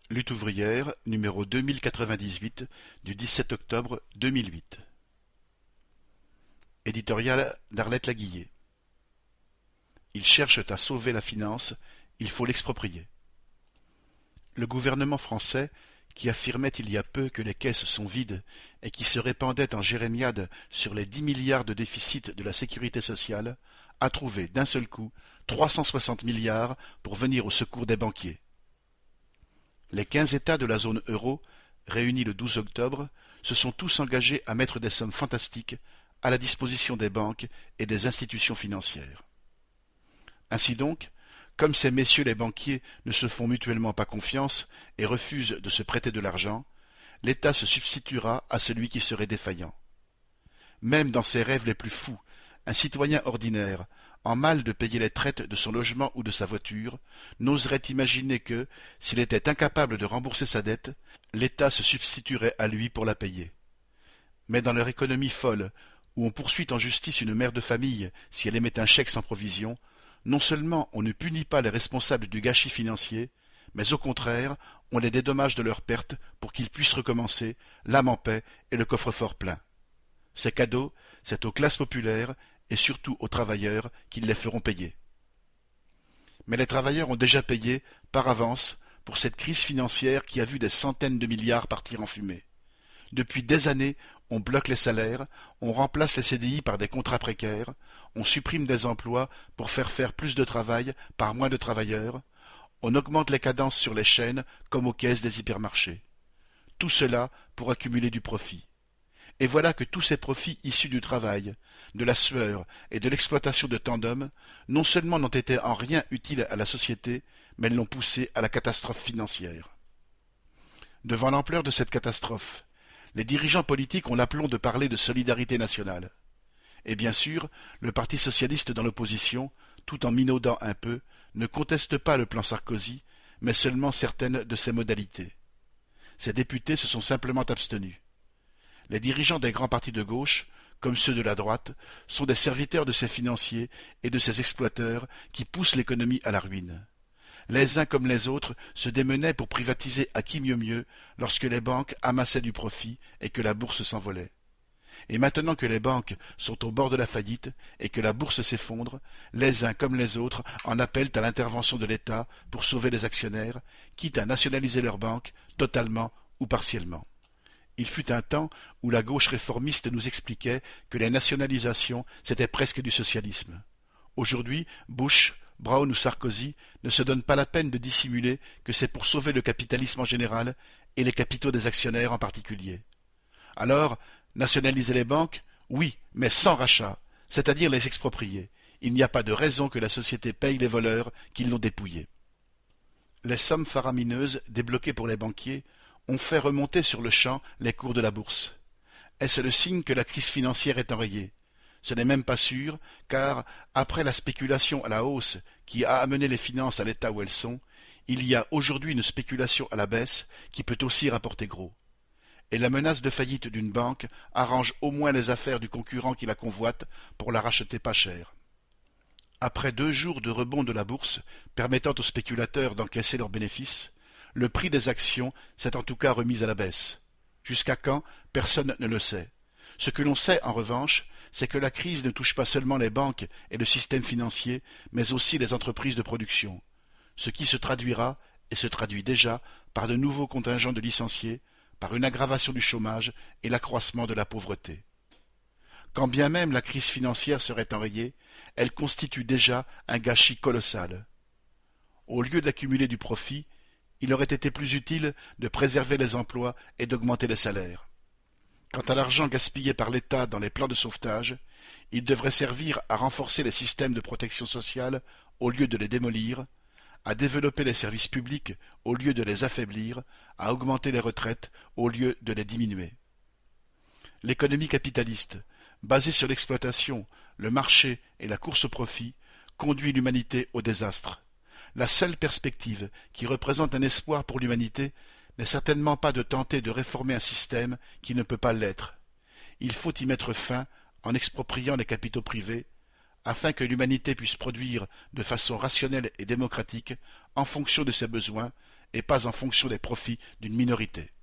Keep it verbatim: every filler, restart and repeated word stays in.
Lutte ouvrière, numéro deux mille quatre-vingt-dix-huit, du dix-sept octobre deux mille huit. Éditorial d'Arlette Laguiller. Ils cherchent à sauver la finance, il faut l'exproprier. Le gouvernement français, qui affirmait il y a peu que les caisses sont vides et qui se répandait en jérémiade sur les dix milliards de déficit de la sécurité sociale, a trouvé d'un seul coup trois cent soixante milliards pour venir au secours des banquiers. Les quinze États de la zone euro, réunis le douze octobre, se sont tous engagés à mettre des sommes fantastiques à la disposition des banques et des institutions financières. Ainsi donc, comme ces messieurs les banquiers ne se font mutuellement pas confiance et refusent de se prêter de l'argent, l'État se substituera à celui qui serait défaillant. Même dans ses rêves les plus fous, un citoyen ordinaire, en mal de payer les traites de son logement ou de sa voiture, n'oserait imaginer que, s'il était incapable de rembourser sa dette, l'État se substituerait à lui pour la payer. Mais dans leur économie folle, où on poursuit en justice une mère de famille si elle émet un chèque sans provision, non seulement on ne punit pas les responsables du gâchis financier, mais au contraire, on les dédommage de leurs pertes pour qu'ils puissent recommencer, l'âme en paix et le coffre-fort plein. Ces cadeaux, c'est aux classes populaires et surtout aux travailleurs qu'ils les feront payer. Mais les travailleurs ont déjà payé, par avance, pour cette crise financière qui a vu des centaines de milliards partir en fumée. Depuis des années, on bloque les salaires, on remplace les C D I par des contrats précaires, on supprime des emplois pour faire faire plus de travail par moins de travailleurs, on augmente les cadences sur les chaînes comme aux caisses des hypermarchés. Tout cela pour accumuler du profit. Et voilà que tous ces profits issus du travail, de la sueur et de l'exploitation de tant d'hommes, non seulement n'ont été en rien utiles à la société, mais l'ont poussé à la catastrophe financière. Devant l'ampleur de cette catastrophe, les dirigeants politiques ont l'aplomb de parler de solidarité nationale. Et bien sûr, le Parti socialiste dans l'opposition, tout en minaudant un peu, ne conteste pas le plan Sarkozy, mais seulement certaines de ses modalités. Ses députés se sont simplement abstenus. Les dirigeants des grands partis de gauche, comme ceux de la droite, sont des serviteurs de ces financiers et de ces exploiteurs qui poussent l'économie à la ruine. Les uns comme les autres se démenaient pour privatiser à qui mieux mieux lorsque les banques amassaient du profit et que la bourse s'envolait. Et maintenant que les banques sont au bord de la faillite et que la bourse s'effondre, les uns comme les autres en appellent à l'intervention de l'État pour sauver les actionnaires, quitte à nationaliser leurs banques totalement ou partiellement. Il fut un temps où la gauche réformiste nous expliquait que les nationalisations, c'était presque du socialisme. Aujourd'hui, Bush, Brown ou Sarkozy ne se donnent pas la peine de dissimuler que c'est pour sauver le capitalisme en général et les capitaux des actionnaires en particulier. Alors, nationaliser les banques, oui, mais sans rachat, c'est-à-dire les exproprier. Il n'y a pas de raison que la société paye les voleurs qui l'ont dépouillée. Les sommes faramineuses débloquées pour les banquiers ont fait remonter sur le champ les cours de la bourse. Est-ce le signe que la crise financière est enrayée? Ce n'est même pas sûr, car, après la spéculation à la hausse qui a amené les finances à l'état où elles sont, il y a aujourd'hui une spéculation à la baisse qui peut aussi rapporter gros. Et la menace de faillite d'une banque arrange au moins les affaires du concurrent qui la convoite pour la racheter pas cher. Après deux jours de rebond de la bourse, permettant aux spéculateurs d'encaisser leurs bénéfices, le prix des actions s'est en tout cas remis à la baisse. Jusqu'à quand, personne ne le sait. Ce que l'on sait, en revanche, c'est que la crise ne touche pas seulement les banques et le système financier, mais aussi les entreprises de production. Ce qui se traduira, et se traduit déjà, par de nouveaux contingents de licenciés, par une aggravation du chômage et l'accroissement de la pauvreté. Quand bien même la crise financière serait enrayée, elle constitue déjà un gâchis colossal. Au lieu d'accumuler du profit, il aurait été plus utile de préserver les emplois et d'augmenter les salaires. Quant à l'argent gaspillé par l'État dans les plans de sauvetage, il devrait servir à renforcer les systèmes de protection sociale au lieu de les démolir, à développer les services publics au lieu de les affaiblir, à augmenter les retraites au lieu de les diminuer. L'économie capitaliste, basée sur l'exploitation, le marché et la course au profit, conduit l'humanité au désastre. La seule perspective qui représente un espoir pour l'humanité n'est certainement pas de tenter de réformer un système qui ne peut pas l'être. Il faut y mettre fin en expropriant les capitaux privés, afin que l'humanité puisse produire de façon rationnelle et démocratique, en fonction de ses besoins, et pas en fonction des profits d'une minorité.